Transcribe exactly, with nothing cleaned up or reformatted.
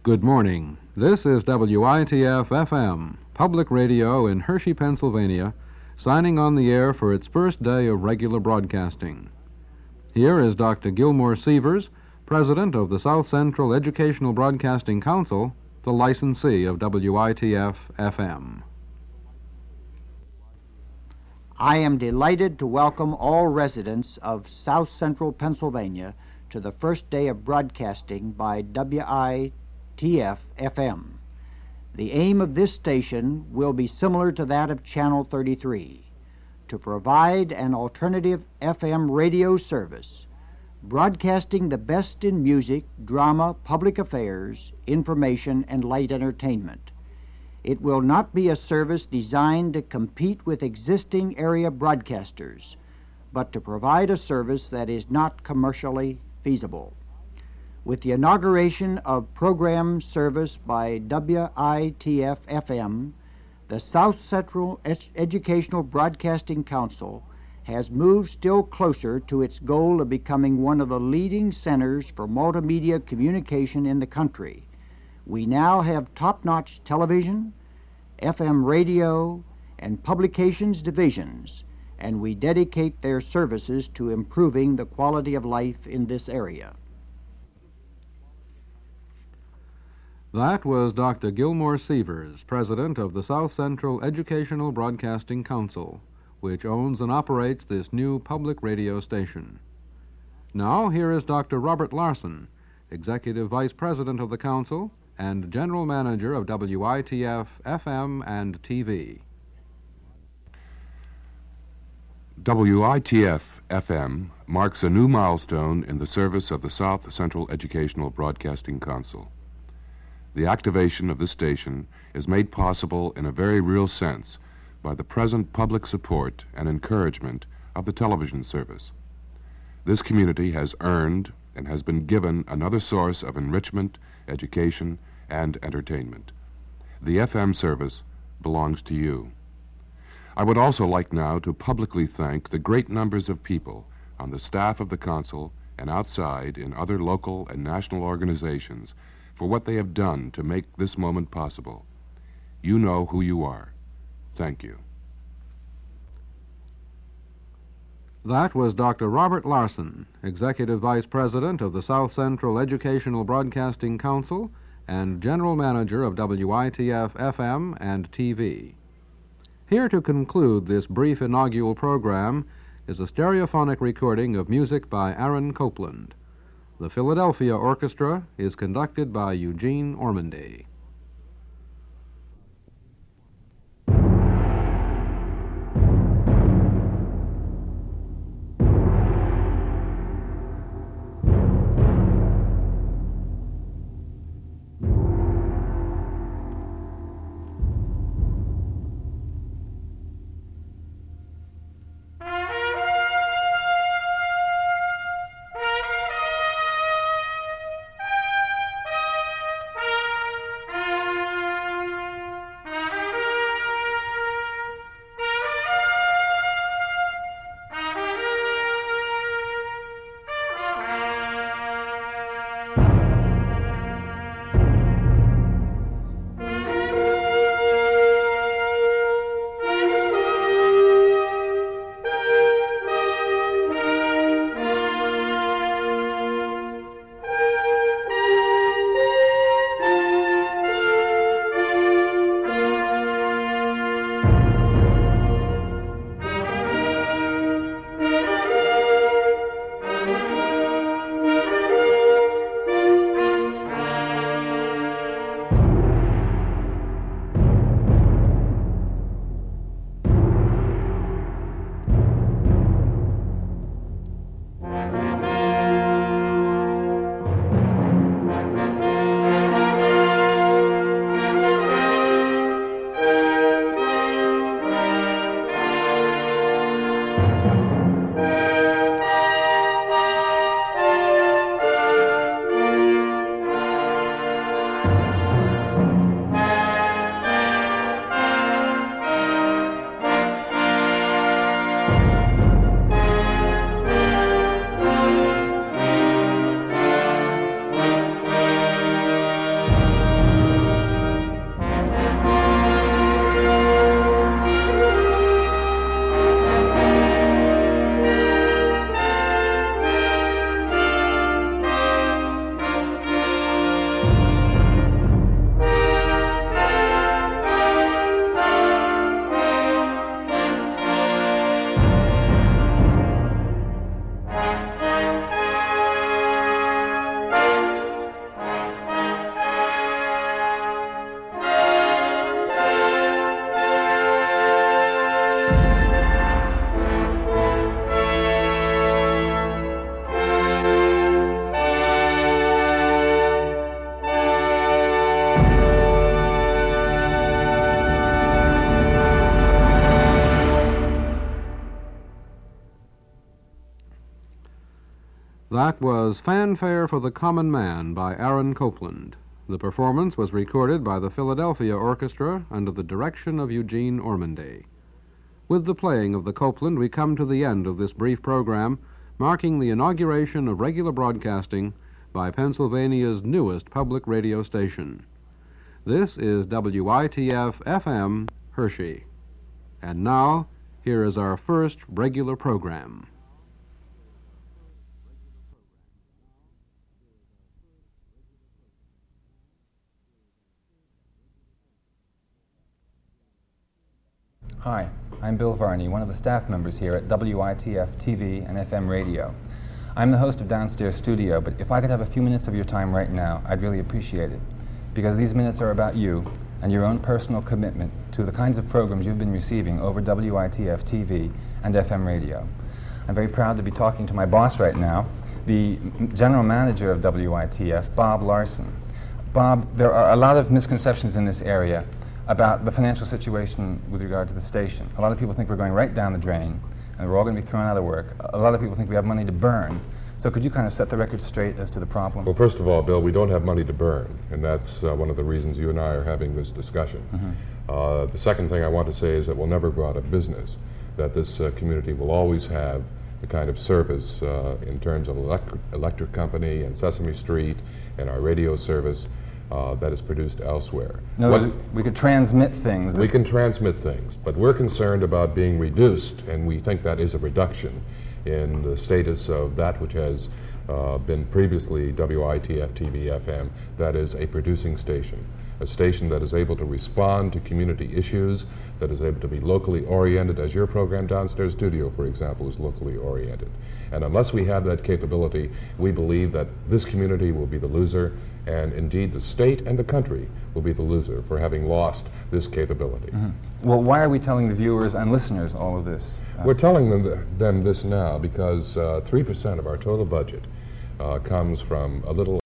Good morning. This is W I T F F M, public radio in Hershey, Pennsylvania, signing on the air for its first day of regular broadcasting. Here is Doctor Gilmore Sievers, President of the South Central Educational Broadcasting Council, the licensee of W I T F F M. I am delighted to welcome all residents of South Central Pennsylvania to the first day of broadcasting by W I T F F M. The aim of this station will be similar to that of Channel thirty-three, to provide an alternative F M radio service, broadcasting the best in music, drama, public affairs, information, and light entertainment. It will not be a service designed to compete with existing area broadcasters, but to provide a service that is not commercially feasible. With the inauguration of program service by W I T F F M, the South Central Ed- Educational Broadcasting Council has moved still closer to its goal of becoming one of the leading centers for multimedia communication in the country. We now have top-notch television, F M radio, and publications divisions, and we dedicate their services to improving the quality of life in this area. That was Doctor Gilmore Sievers, President of the South Central Educational Broadcasting Council, which owns and operates this new public radio station. Now, here is Doctor Robert Larson, Executive Vice President of the Council and General Manager of W I T F F M and T V. W I T F F M marks a new milestone in the service of the South Central Educational Broadcasting Council. The activation of this station is made possible in a very real sense by the present public support and encouragement of the television service. This community has earned and has been given another source of enrichment, education, and entertainment. The F M service belongs to you. I would also like now to publicly thank the great numbers of people on the staff of the Council and outside in other local and national organizations for what they have done to make this moment possible. You know who you are. Thank you. That was Doctor Robert Larson, Executive Vice President of the South Central Educational Broadcasting Council and General Manager of W I T F F M and T V. Here to conclude this brief inaugural program is a stereophonic recording of music by Aaron Copland. The Philadelphia Orchestra is conducted by Eugene Ormandy. That was Fanfare for the Common Man by Aaron Copland. The performance was recorded by the Philadelphia Orchestra under the direction of Eugene Ormandy. With the playing of the Copland, we come to the end of this brief program, marking the inauguration of regular broadcasting by Pennsylvania's newest public radio station. This is W I T F F M, Hershey. And now, here is our first regular program. Hi, I'm Bill Varney, one of the staff members here at W I T F T V and F M radio. I'm the host of Downstairs Studio, but if I could have a few minutes of your time right now, I'd really appreciate it, because these minutes are about you and your own personal commitment to the kinds of programs you've been receiving over W I T F T V and F M radio. I'm very proud to be talking to my boss right now, the general manager of W I T F, Bob Larson. Bob, there are a lot of misconceptions in this area about the financial situation with regard to the station. A lot of people think we're going right down the drain and we're all going to be thrown out of work. A lot of people think we have money to burn. So could you kind of set the record straight as to the problem? Well, first of all, Bill, we don't have money to burn, and that's uh, one of the reasons you and I are having this discussion. Mm-hmm. Uh, the second thing I want to say is that we'll never go out of business, that this uh, community will always have the kind of service uh, in terms of electric, electric company and Sesame Street and our radio service Uh, that is produced elsewhere. In other words, we could transmit things. We can transmit things, but we're concerned about being reduced, and we think that is a reduction in the status of that which has uh, been previously W I T F T V F M, that is a producing station, a station that is able to respond to community issues, that is able to be locally oriented, as your program Downstairs Studio, for example, is locally oriented. And unless we have that capability, we believe that this community will be the loser, and indeed the state and the country will be the loser for having lost this capability. Mm-hmm. Well, why are we telling the viewers and listeners all of this? Uh, We're telling them, th- them this now because uh, three percent of our total budget uh, comes from a little